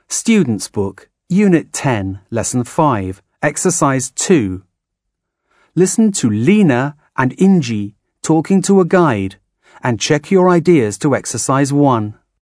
Student's Book, Unit 10, Lesson 5, Exercise 2. Listen to Lena and Inji talking to a guide and check your ideas to Exercise 1.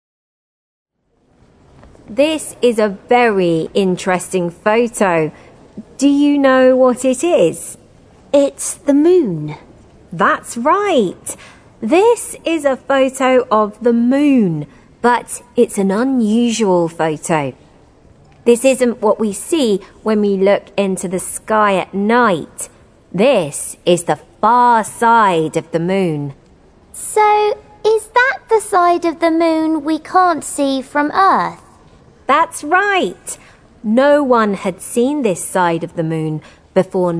This is a very interesting photo. Do you know what it is? It's the moon. That's right. This is a photo of the moon, but it's an unusual photo. This isn't what we see when we look into the sky at night. This is the far side of the moon. So, is that the side of the moon we can't see from Earth? That's right. No one had seen this side of the moon before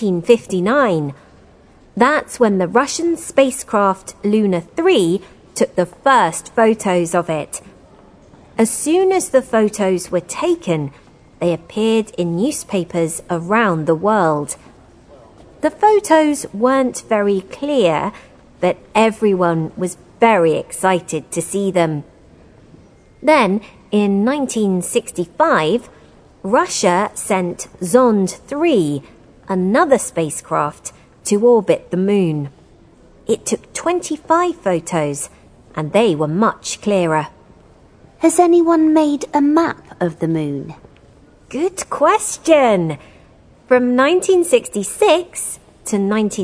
1959. That's when the Russian spacecraft Luna 3 took the first photos of it. As soon as the photos were taken, they appeared in newspapers around the world. The photos weren't very clear, but everyone was very excited to see them. Then, in 1965, Russia sent Zond 3, another spacecraft, to orbit the moon. It took 25 photos, and they were much clearer. Has anyone made a map of the moon? Good question. From 1966 to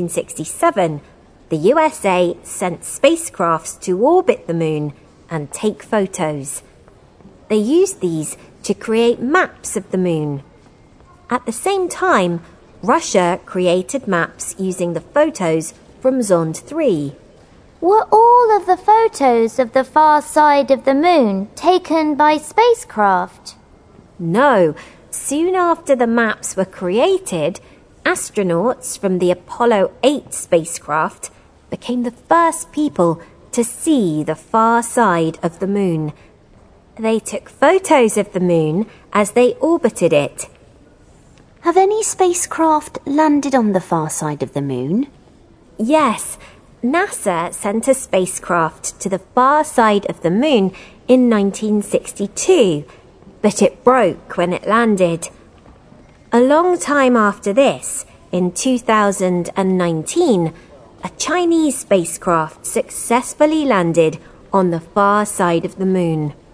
1967, the USA sent spacecrafts to orbit the moon and take photos. They used these to create maps of the moon. At the same time, Russia created maps using the photos from Zond 3. Were all of the photos of the far side of the moon taken by spacecraft? No. Soon after the maps were created, astronauts from the Apollo 8 spacecraft became the first people to see the far side of the moon. They took photos of the moon as they orbited it. Have any spacecraft landed on the far side of the moon? Yes, NASA sent a spacecraft to the far side of the moon in 1962, but it broke when it landed. A long time after this, in 2019, a Chinese spacecraft successfully landed on the far side of the moon.